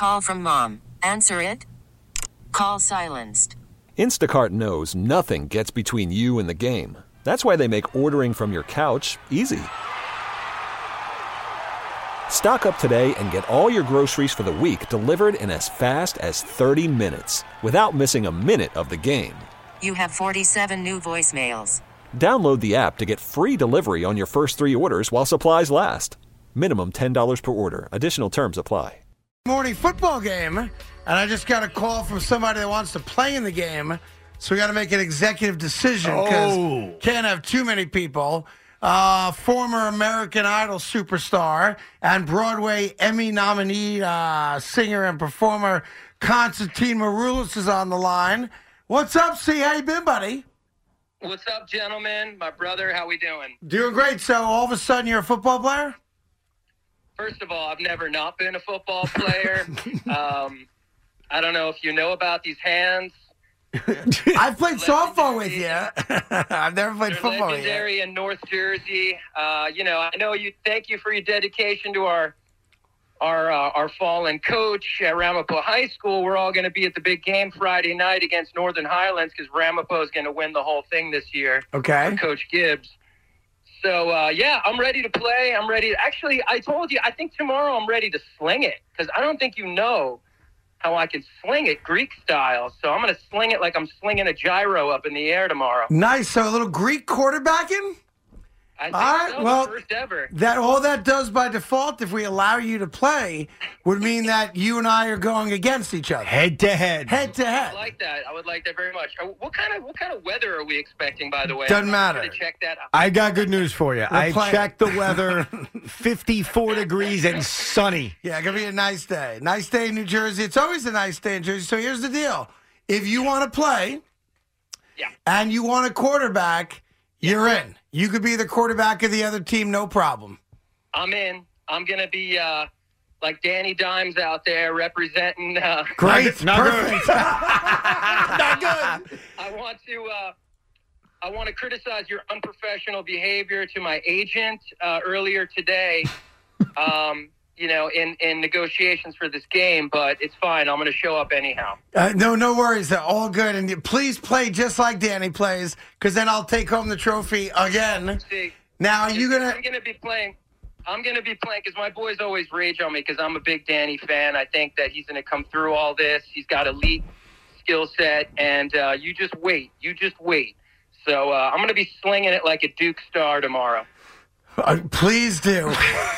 Call from mom. Answer it. Call silenced. Instacart knows nothing gets between you and the game. That's why they make ordering from your couch easy. Stock up today and get all your groceries for the week delivered in as fast as 30 minutes without missing a minute of the game. You have 47 new voicemails. Download the app to get free delivery on your first 3 orders while supplies last. Minimum $10 per order. Additional terms apply. Morning football game, and I just got a call from somebody that wants to play in the game, so we got to make an executive decision because can't have too many people. Former American Idol superstar and Broadway Emmy nominee singer and performer Constantine Maroulis is on the line. What's up, C? How you been, buddy? What's up, gentlemen? My brother, how we doing? Doing great. So all of a sudden you're a football player? First of all, I've never not been a football player. I don't know if you know about these hands. I've played softball with you. I've never played They're football with you. legendary in North Jersey. I know you. Thank you for your dedication to our fallen coach at Ramapo High School. We're all going to be at the big game Friday night against Northern Highlands because Ramapo is going to win the whole thing this year. Okay. Coach Gibbs. So, I'm ready to play. I'm ready. Actually, I told you, I think tomorrow I'm ready to sling it because I don't think you know how I can sling it Greek style. So I'm going to sling it like I'm slinging a gyro up in the air tomorrow. Nice. So a little Greek quarterbacking? I think All right, so, well, the first ever. That all that does by default, if we allow you to play, would mean that you and I are going against each other, Head to head. head to I head. like that. I would like that very much. What kind of weather are we expecting, by the way? Doesn't matter. I'm gonna check that out. I got good news for you. I playing. checked the weather, 54 degrees and sunny. Yeah, gonna be a nice day. Nice day in New Jersey. It's always a nice day in Jersey. So here's the deal: if you want to play, and you want a quarterback, you're in. You could be the quarterback of the other team, no problem. I'm in. I'm going to be like Danny Dimes out there representing. Great, Not good. perfect. Not good. I want to criticize your unprofessional behavior to my agent earlier today. In negotiations for this game, but it's fine. I'm going to show up anyhow. No worries. All good. And please play just like Danny plays, because then I'll take home the trophy again. See, Now, are you going I'm going to be playing. I'm going to be playing because my boys always rage on me because I'm a big Danny fan. I think that he's going to come through all this. He's got elite skill set, and you just wait. You just wait. So I'm going to be slinging it like a Duke star tomorrow. Please do.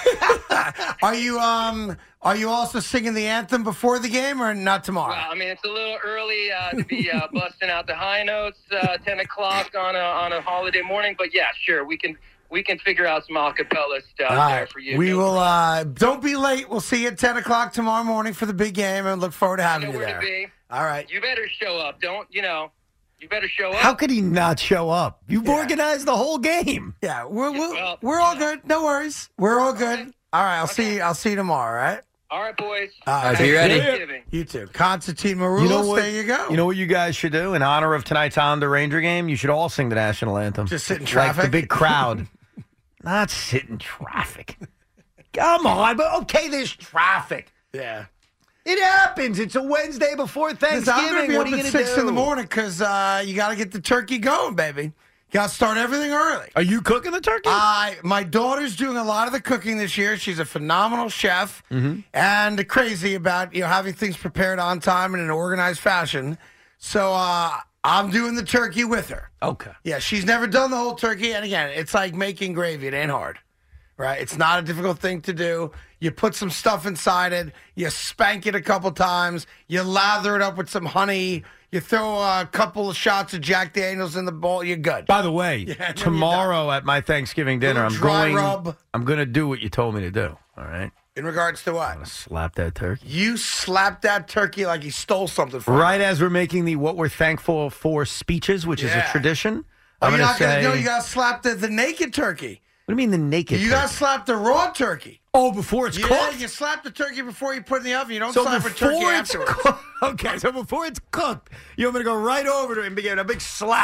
Are you also singing the anthem before the game or not tomorrow? Well, I mean, it's a little early to be busting out the high notes 10 o'clock on a holiday morning, but yeah, sure, we can figure out some acapella stuff there for you. We will. Don't be late. We'll see you at 10 o'clock tomorrow morning for the big game, and look forward to having you where there. to be. All right. You better show up. You better show up. How could he not show up? You've organized the whole game. Yeah, we're all good. No worries. We're all good. All right. I'll see you tomorrow. All right. All right, boys. Be ready. Thanksgiving. You too. Constantine Maroulis. There you go. You know what you guys should do in honor of tonight's Islander Ranger game? You should all sing the national anthem. Just sit in traffic. Like the big crowd. Not sit in traffic. Come on, but okay, there's traffic. Yeah. It happens. It's a Wednesday before Thanksgiving. I'm going to be what up are you at going to 6 do? in the morning because you got to get the turkey going, baby. You got to start everything early. Are you cooking the turkey? My daughter's doing a lot of the cooking this year. She's a phenomenal chef and crazy about having things prepared on time and in an organized fashion. So I'm doing the turkey with her. Okay. Yeah, she's never done the whole turkey. And again, it's like making gravy. It ain't hard. Right? It's not a difficult thing to do. You put some stuff inside it. You spank it a couple times. You lather it up with some honey. You throw a couple of shots of Jack Daniels in the bowl. You're good. By the way, tomorrow at my Thanksgiving dinner, I'm going to do what you told me to do. All right. In regards to what? I'm going to slap that turkey. You slapped that turkey like he stole something from Right you. as we're making the what we're thankful for speeches, which is a tradition. You're not going to do. You got to slap the naked turkey. What do you mean the naked You turkey? got to slap the raw turkey. Oh, before it's cooked? Yeah, you slap the turkey before you put it in the oven. You don't slap a turkey afterwards. Okay, so before it's cooked, you want me to go right over to it and begin a big slap.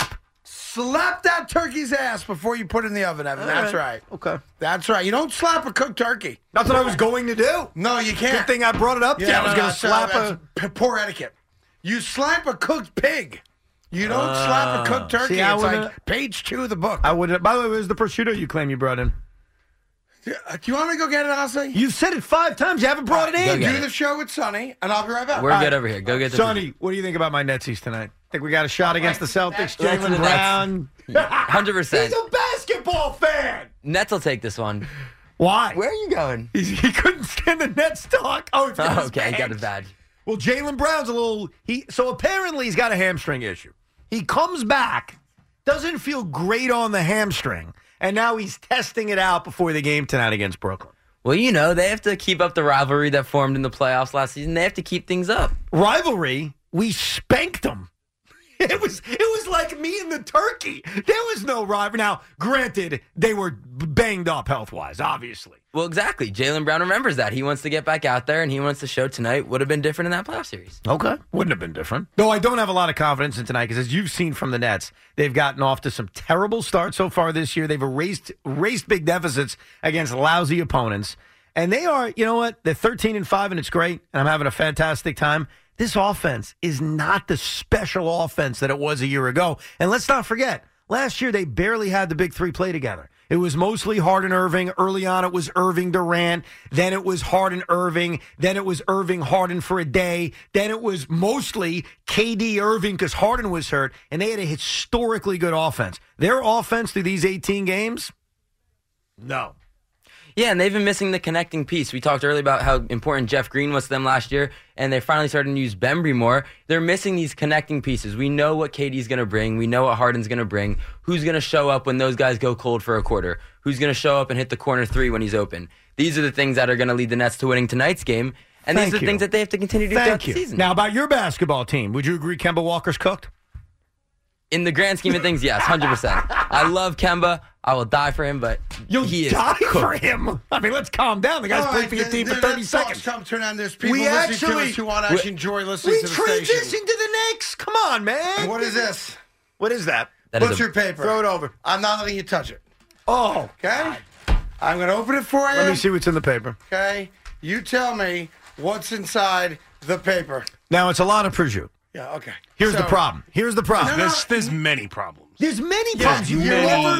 Slap that turkey's ass before you put it in the oven, Evan. That's right. Okay. That's right. You don't slap a cooked turkey. That's what I was going to do. No, you can't. Good thing I brought it up. I was going to slap poor etiquette. You slap a cooked pig. You don't slap a cooked turkey. See, it's like page 2 of the book. I would. By the way, where's the prosciutto you claim you brought in? Do you want me to go get it, Ozzy? You've said it 5 times. You haven't brought it in. Do the show with Sonny, and I'll be right back. We're good over here. Go get the Sonny, what do you think about my Netsies tonight? Think we got a shot against the Celtics? Nets Jaylen and the Brown. 100%. He's a basketball fan. Nets will take this one. Why? Where are you going? He couldn't stand the Nets talk. Oh, it's Okay, he got his badge. Well, Jaylen Brown's a little. So apparently he's got a hamstring issue. He comes back, doesn't feel great on the hamstring, and now he's testing it out before the game tonight against Brooklyn. Well, they have to keep up the rivalry that formed in the playoffs last season. They have to keep things up. Rivalry, we spanked them. It was like me and the turkey. There was no rivalry. Now, granted, they were banged up health-wise, obviously. Well, exactly. Jaylen Brown remembers that. He wants to get back out there, and he wants to show tonight would have been different in that playoff series. Okay. Wouldn't have been different. Though I don't have a lot of confidence in tonight because, as you've seen from the Nets, they've gotten off to some terrible starts so far this year. They've erased big deficits against lousy opponents. And they are, you know what? They're 13-5, and it's great, and I'm having a fantastic time. This offense is not the special offense that it was a year ago. And let's not forget, last year they barely had the big three play together. It was mostly Harden Irving. Early on, it was Irving Durant. Then it was Harden Irving. Then it was Irving Harden for a day. Then it was mostly KD Irving because Harden was hurt. And they had a historically good offense. Their offense through these 18 games, no. Yeah, and they've been missing the connecting piece. We talked earlier about how important Jeff Green was to them last year, and they're finally starting to use Bembry more. They're missing these connecting pieces. We know what KD's going to bring. We know what Harden's going to bring. Who's going to show up when those guys go cold for a quarter? Who's going to show up and hit the corner three when he's open? These are the things that are going to lead the Nets to winning tonight's game, and these are the things that they have to continue to do throughout the season. Now, about your basketball team, would you agree Kemba Walker's cooked? In the grand scheme of things, yes, 100%. I love Kemba. I will die for him, but he is die cooked. for him. I mean, let's calm down. The guy's played for your team for 30 seconds. Come turn on. There's people listening to us who want to actually enjoy listening to the station. We transitioned to the Knicks. Come on, man. What is this? What is that? What's your paper? Throw it over. I'm not letting you touch it. Oh, okay. I'm going to open it for you. Let me see what's in the paper. Okay. You tell me what's inside the paper. Now, it's a lot of prosciutto. Yeah, okay. Here's the problem. There's many problems. There's many problems. You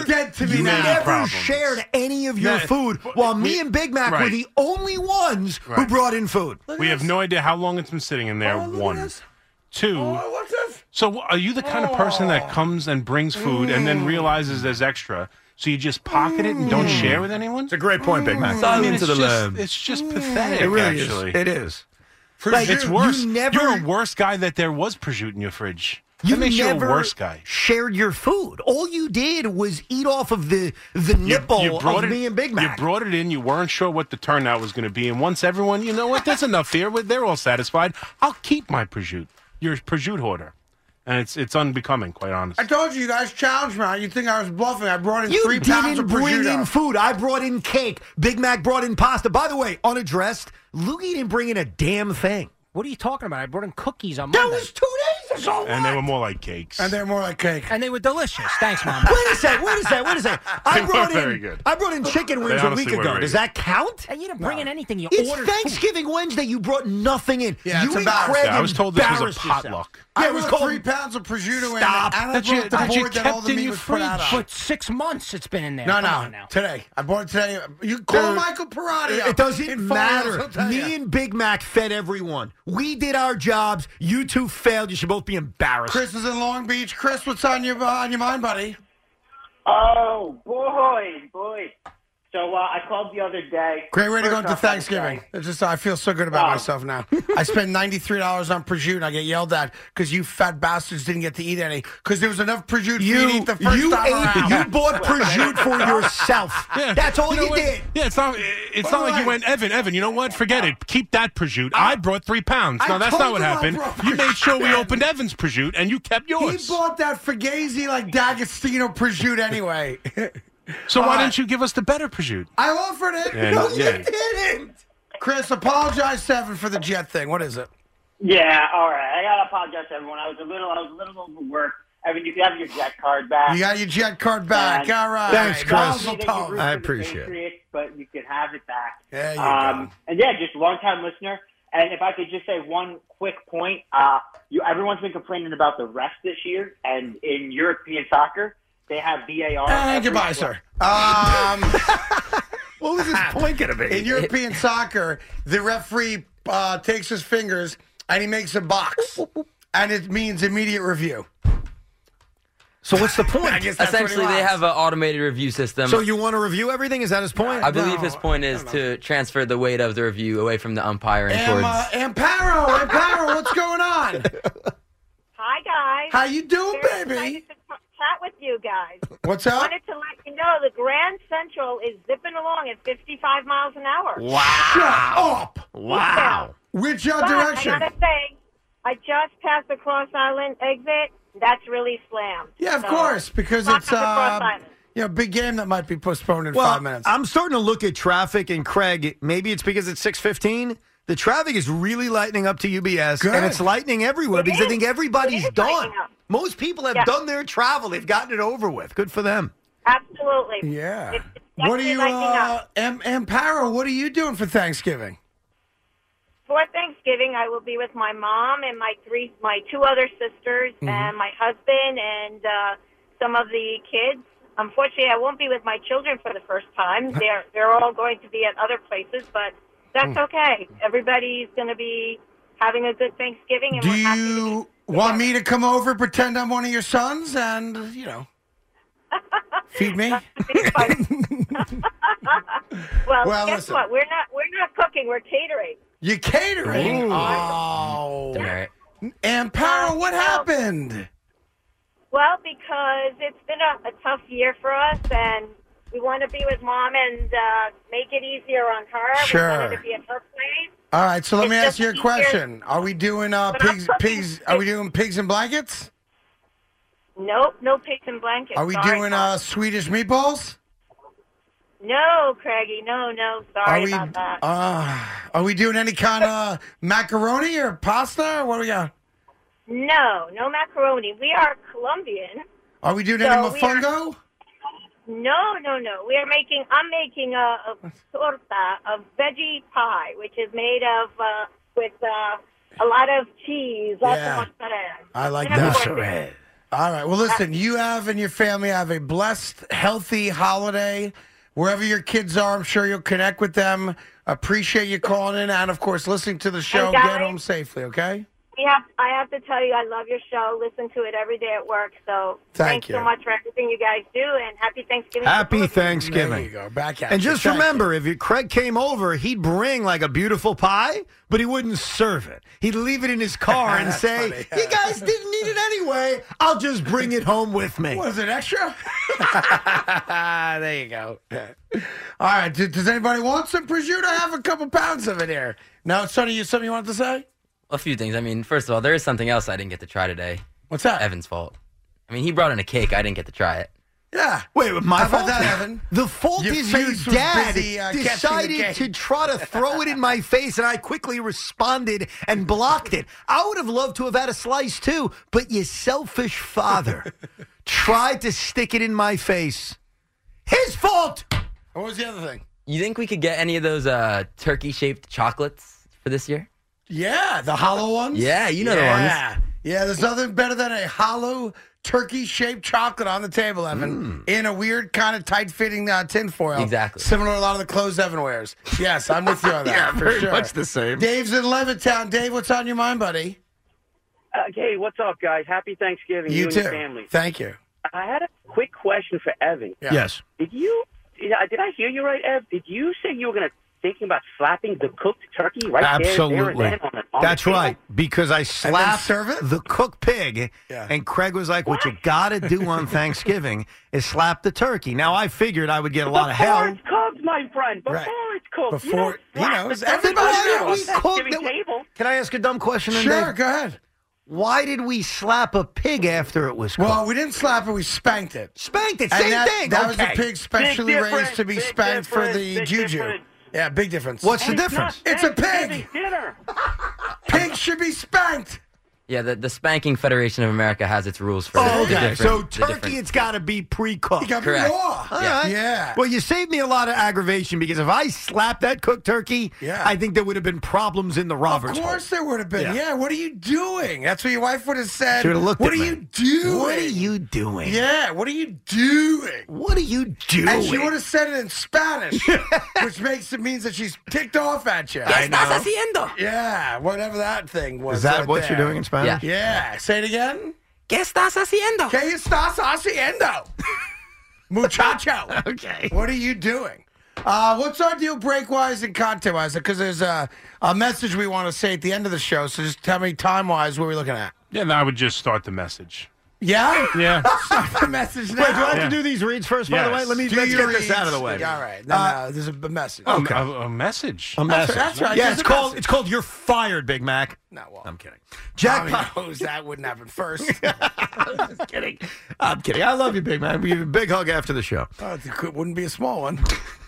never shared any of your food, while me and Big Mac were the only ones who brought in food. We have no idea how long it's been sitting in there. One. Two. What's this? So are you the kind of person that comes and brings food and then realizes there's extra, so you just pocket it and don't share with anyone? It's a great point, Big Mac. It's just pathetic, It really actually. is. It is. It's worse. You're a worse guy that there was prosciutto in your fridge. You that makes you a never worse guy. shared your food. All you did was eat off of the nipple of me and Big Mac. You brought it in. You weren't sure what the turnout was going to be. And once everyone, you know what, there's enough here. They're all satisfied. I'll keep my prosciutto. You're a prosciutto hoarder. And it's unbecoming, quite honestly. I told you guys challenged me. You think I was bluffing. I brought in 3 pounds of prosciutto. You didn't bring in food. I brought in cake. Big Mac brought in pasta. By the way, unaddressed, Lukey didn't bring in a damn thing. What are you talking about? I brought in cookies on Monday. That was 2 days ago. And they were more like cakes. And they were more like cake. And they were delicious. Thanks, Mom. Wait a second. They were very good. I brought in chicken wings a week ago. Does that count? And you didn't bring in anything. You It's ordered Thanksgiving food. Wednesday. You brought nothing in. Yeah, you it's and embarrassing. Craig I was told this was a embarrassed potluck. yourself. I Yeah, it was brought called 3 pounds of prosciutto Stop. in. And I That you- brought the that you board that all kept the in meat your was put out For on. 6 months it's been in there. No, Come no. on now. Today. I bought it today. You call Michael Parati. It doesn't matter. Me and Big Mac fed everyone. We did our jobs. You two failed. You should both be embarrassed. Chris is in Long Beach. Chris, what's on your mind, buddy? Oh, boy. So I called the other day. Great way to go into First off, Thanksgiving. It's just I feel so good about myself now. I spent $93 on prosciutto and I get yelled at because you fat bastards didn't get to eat any because there was enough prosciutto for you to eat the first time around. You bought prosciutto for yourself. Yeah. That's all you what? did. Yeah, it's not like you went, Evan, you know what? Forget it. Keep that prosciutto. I brought 3 pounds. No, that's not what happened. You made sure we opened Evan's prosciutto and you kept yours. He bought that Fugazi like D'Agostino prosciutto anyway. So why didn't you give us the better prosciutto? I offered it. Yeah, No, yeah. you didn't. Chris, apologize to Evan for the jet thing. What is it? Yeah, all right. I gotta apologize to everyone. I was a little overworked. Evan, you can have your jet card back. You got your jet card back. And- All right. Thanks, Chris. Mazel That you tov. root I for the appreciate it. Patriots, but you can have it back. There you go. And yeah, just long-time listener. And if I could just say one quick point, everyone's been complaining about the refs this year, and in European soccer, they have VAR. And goodbye, sir. What was his point going to be? In European soccer, the referee takes his fingers and he makes a box, and it means immediate review. So what's the point? I guess that's what he Essentially, they wants. have an automated review system. So you want to review everything? Is that his point? I believe his point is to transfer the weight of the review away from the umpire and towards. Amparo, what's going on? Hi, guys. How you doing, Very baby? excited to chat with you guys. What's up? Wanted to let you know the Grand Central is zipping along at 55 miles an hour. Shut up. Wow. Which But direction? I gotta say, I just passed the Cross Island exit. That's really slammed. Yeah, of So, course, because welcome it's to Cross Island. big game that might be postponed in Well, 5 minutes. I'm starting to look at traffic, and Craig, maybe it's because it's 6:15. The traffic is really lightening up to UBS, Good. and it's lightening everywhere It because I is. think everybody's It is done. lightening up. Most people have Yeah. done their travel. They've gotten it over with. Good for them. Absolutely. Yeah. It's What are definitely you, lightening up. Amparo, what are you doing for Thanksgiving? For Thanksgiving, I will be with my mom and my two other sisters Mm-hmm. and my husband and some of the kids. Unfortunately, I won't be with my children for the first time. They're all going to be at other places, but that's okay. Everybody's going to be having a good Thanksgiving, and Do we're happy to you be want me together. to come over, pretend I'm one of your sons, and, feed me? Well, guess listen. what? We're not cooking. We're catering. You catering? Ooh. Oh. Demerit. Amparo, what happened? Well, because it's been a tough year for us, and we want to be with Mom and make it easier on her. Sure. We wanted to be at her place. All right, so let me It's ask you a just question. Are we doing pigs? Are we doing pigs and blankets? Nope, no pigs and blankets. Are we Sorry, doing Mom. Swedish meatballs? No, Craigie, no. Sorry about that. Are we doing any kind of macaroni or pasta? Or what do we got? No macaroni. We are Colombian. Are we doing So any we are- mofongo? No. I'm making a torta, a veggie pie, which is made of with a lot of cheese, lots Yeah. of mozzarella. I like And of that. course, All right. Well, listen, you have and your family have a blessed, healthy holiday. Wherever your kids are, I'm sure you'll connect with them. Appreciate you calling in and, of course, listening to the show. And guys- Get home safely, okay? I have to tell you, I love your show. Listen to it every day at work. So Thank thanks you. so much for everything you guys do, and happy Thanksgiving. to Happy both of you. Thanksgiving. There you go. Back at And you. just Thank remember, if Craig came over, he'd bring like a beautiful pie, but he wouldn't serve it. He'd leave it in his car and That's say, funny. "You guys didn't need it anyway. I'll just bring it home with me." you. Was it extra? There you go. All right. Does anybody want some prosciutto? I have a couple pounds of it here. No, Sonny, something you wanted to say? A few things. I mean, first of all, there is something else I didn't get to try today. What's that? Evan's fault. I mean, he brought in a cake. I didn't get to try it. Yeah. Wait, my How about fault? that, Evan? The fault Your is your face was dad busy, catching the decided game. to try to throw it in my face, and I quickly responded and blocked it. I would have loved to have had a slice too, but your selfish father tried to stick it in my face. His fault! What was the other thing? You think we could get any of those turkey-shaped chocolates for this year? Yeah, the hollow ones? Yeah, you know the ones. Yeah, there's nothing better than a hollow turkey-shaped chocolate on the table, Evan, in a weird kind of tight-fitting tinfoil. Exactly. Similar to a lot of the clothes Evan wears. Yes, I'm with you on that. Yeah, for very sure. much the same. Dave's in Levittown. Dave, what's on your mind, buddy? Hey, what's up, guys? Happy Thanksgiving, You and too. your family. Thank you. I had a quick question for Evan. Yeah. Yes. Did I hear you right, Ev? Did you say you were going to thinking about slapping the cooked turkey right Absolutely. there and then on That's the table? right. Because I slapped serve it? the cooked pig, Yeah. and Craig was like, "What you got to do on Thanksgiving is slap the turkey." Now I figured I would get a lot of Before hell. it's cooked, my friend. Before Right. it's cooked. Before- you don't slap knows. the turkey Everybody on the knows. Thanksgiving table. Can I ask a dumb question? Then, Sure, Dave? go ahead. Why did we slap a pig after it was cooked? Well, we didn't slap it. We spanked it. Spanked it. And Same that, thing. That was Okay. a pig specially Big raised difference, to be big spanked for the difference, big juju. difference. Yeah, big difference. What's the And difference? not It's a pig. Thanksgiving dinner. Pigs should be spanked. Yeah, the Spanking Federation of America has its rules for Oh, the okay. different. So the turkey, different- it's got to be pre-cooked. You got to be Correct. raw. All right. Yeah. Well, you saved me a lot of aggravation because if I slapped that cooked turkey, Yeah. I think there would have been problems in the Roberts Of course home. there would have been. Yeah. Yeah. What are you doing? That's what your wife would have said. She would have looked what at are me. you doing? What are you doing? Yeah. What are you doing? What are you doing? And she would have said it in Spanish, which means that she's ticked off at you. ¿Qué estás haciendo? Yeah, whatever that thing was. Is that right what there. you're doing in Spanish? Yeah. Say it again. ¿Qué estás haciendo? ¿Qué estás haciendo? Muchacho. Okay. What are you doing? What's our deal break-wise and content-wise? Because there's a message we want to say at the end of the show, so just tell me time-wise what we're looking at. Yeah, I would just start the message. Yeah? Yeah. Start the message now. Wait, do I have Yeah. to do these reads first, by the way? Yes. Let's Do get your this out of the reads. way. All right. No, there's a message. Okay. A message. A message. that's right. Yeah, There's it's a called message. it's called You're Fired, Big Mac. No, well, I'm kidding. Jackpot Jackpot. knows that wouldn't happen first. I'm just kidding. I'm kidding. I love you, Big Mac. We give you a big hug after the show. It wouldn't be a small one.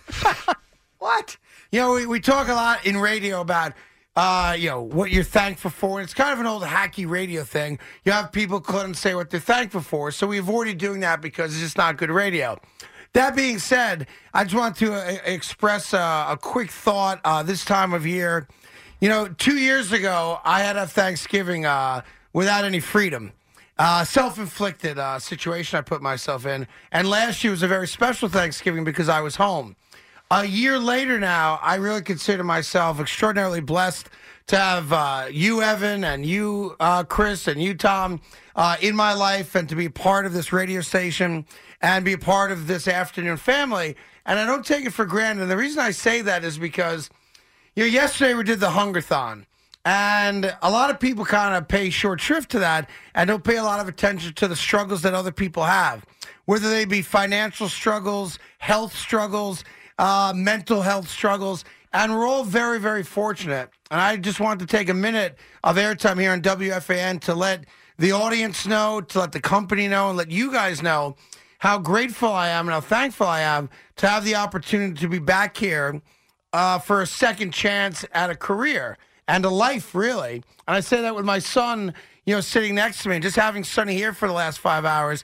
What? You know, we talk a lot in radio about, what you're thankful for. And it's kind of an old hacky radio thing. You have people call and say what they're thankful for. So we avoided doing that because it's just not good radio. That being said, I just want to express a quick thought this time of year. 2 years ago, I had a Thanksgiving without any freedom. Self-inflicted situation I put myself in. And last year was a very special Thanksgiving because I was home. A year later now, I really consider myself extraordinarily blessed to have you, Evan, and you, Chris, and you, Tom, in my life and to be part of this radio station and be a part of this afternoon family. And I don't take it for granted. And the reason I say that is because, yesterday we did the Hungerthon. And a lot of people kind of pay short shrift to that and don't pay a lot of attention to the struggles that other people have, whether they be financial struggles, health struggles, mental health struggles, and we're all very, very fortunate. And I just wanted to take a minute of airtime here on WFAN to let the audience know, to let the company know, and let you guys know how grateful I am and how thankful I am to have the opportunity to be back here for a second chance at a career and a life, really. And I say that with my son, sitting next to me, just having Sonny here for the last 5 hours.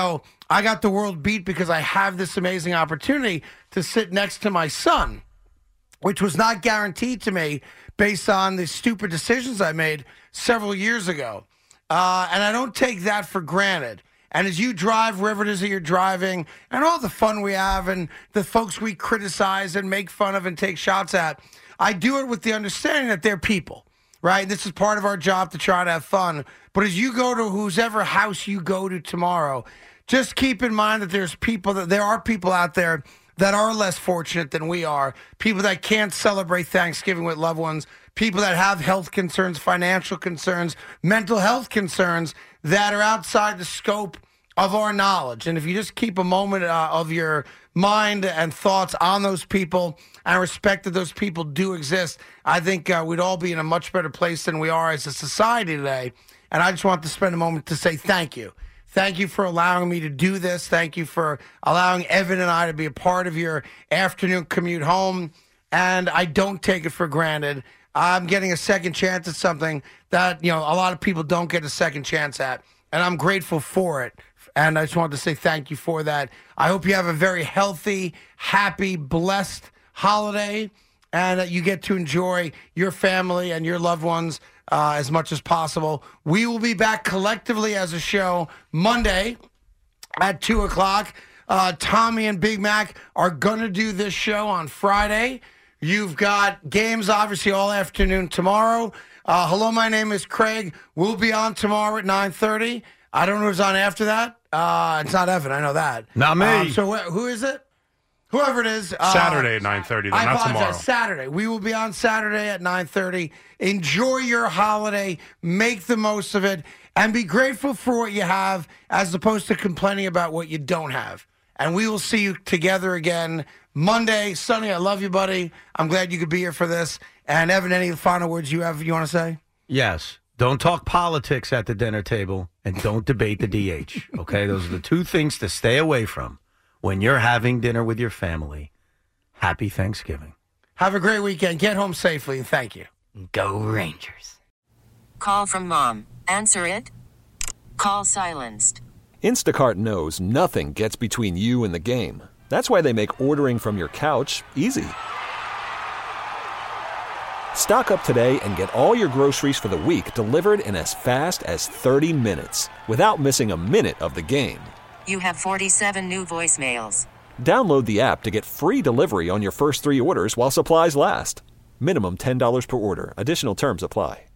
I got the world beat because I have this amazing opportunity to sit next to my son, which was not guaranteed to me based on the stupid decisions I made several years ago. And I don't take that for granted. And as you drive wherever it is that you're driving and all the fun we have and the folks we criticize and make fun of and take shots at, I do it with the understanding that they're people, right? This is part of our job to try to have fun. But as you go to whosever house you go to tomorrow, just keep in mind that there are people out there that are less fortunate than we are, people that can't celebrate Thanksgiving with loved ones, people that have health concerns, financial concerns, mental health concerns that are outside the scope of our knowledge. And if you just keep a moment of your mind and thoughts on those people and respect that those people do exist, I think we'd all be in a much better place than we are as a society today. And I just want to spend a moment to say thank you. Thank you for allowing me to do this. Thank you for allowing Evan and I to be a part of your afternoon commute home. And I don't take it for granted. I'm getting a second chance at something that, a lot of people don't get a second chance at. And I'm grateful for it. And I just wanted to say thank you for that. I hope you have a very healthy, happy, blessed holiday and that you get to enjoy your family and your loved ones as much as possible. We will be back collectively as a show Monday at 2 o'clock. Tommy and Big Mac are going to do this show on Friday. You've got games, obviously, all afternoon tomorrow. Hello, my name is Craig. We'll be on tomorrow at 9:30. I don't know who's on after that. It's not Evan. I know that. Not me. So who is it? Whoever it is. Saturday at 9:30, I not apologize. tomorrow. Saturday. We will be on Saturday at 9:30. Enjoy your holiday. Make the most of it. And be grateful for what you have as opposed to complaining about what you don't have. And we will see you together again Monday. Sonny, I love you, buddy. I'm glad you could be here for this. And Evan, any final words you want to say? Yes. Don't talk politics at the dinner table and don't debate the DH. Okay? Those are the two things to stay away from when you're having dinner with your family. Happy Thanksgiving. Have a great weekend. Get home safely, and thank you. Go Rangers. Call from mom. Answer it. Call silenced. Instacart knows nothing gets between you and the game. That's why they make ordering from your couch easy. Stock up today and get all your groceries for the week delivered in as fast as 30 minutes without missing a minute of the game. You have 47 new voicemails. Download the app to get free delivery on your first 3 orders while supplies last. Minimum $10 per order. Additional terms apply.